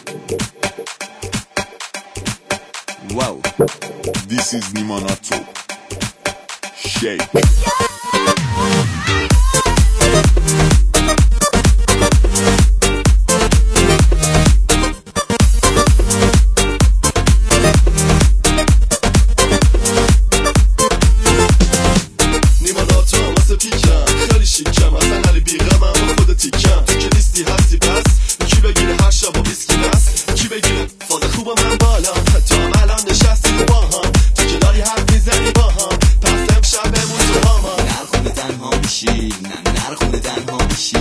Wow, this is Nimanato. Shake. نرخونه تنها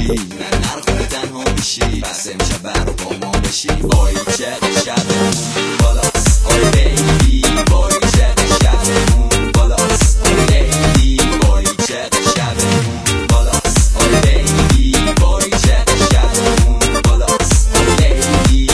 میشی بس امشب برو با ما بشی وای چقدر شبمون بالاست آی بیبی وای چقدر شبمون بالاست آی بیبی وای چقدر شبمون بالاست آی بیبی وای چقدر شبمون بالاست آی بیبی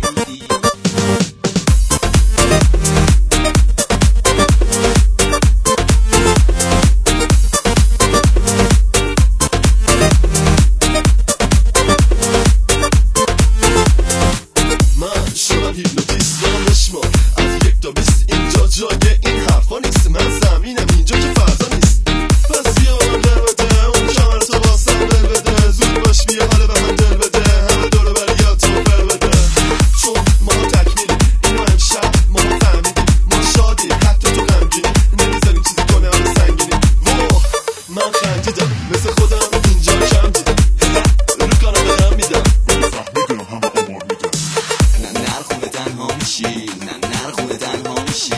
جای این حرفا نیست من زمینم اینجا که فردا نیست پس بیا من دل بده اون کمر تو واسم دل بده زود باش بیا حالا به من دل بده همه دور بری یا تو بر بده چون ما تکمیلیم اینو امشب ما فهمیدیم ما شادیم حتی تو غمگینی نمیذاریم چیزی کنه آن سنگینی من خندیدم مثل خودم اینجا کم دیدم رو کانم بدم میدم فهمیدم همه آمار میدم نرخونه تنها میشی نرخونه تنها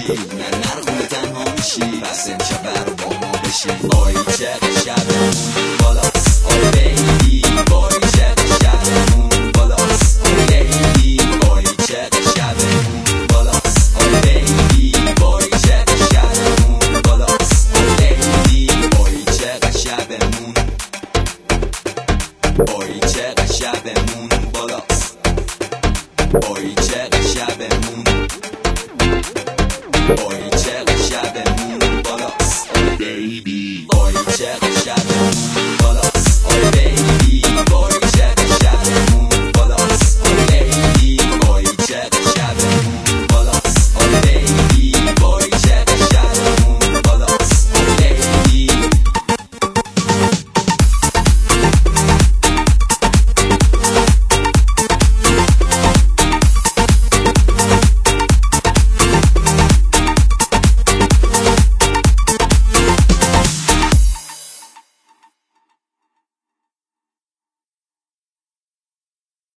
میشی بس امشب برو با ما بشی وای چقدر شبمون بالاست آی بیبی وای چقدر شبمون بالاست آی بیبی وای چقدر شبمون بالاست آی بیبی وای چقدر شبمون بالاست آی بیبی وای چقدر شبمون وای چقدر شبمون بالاست وای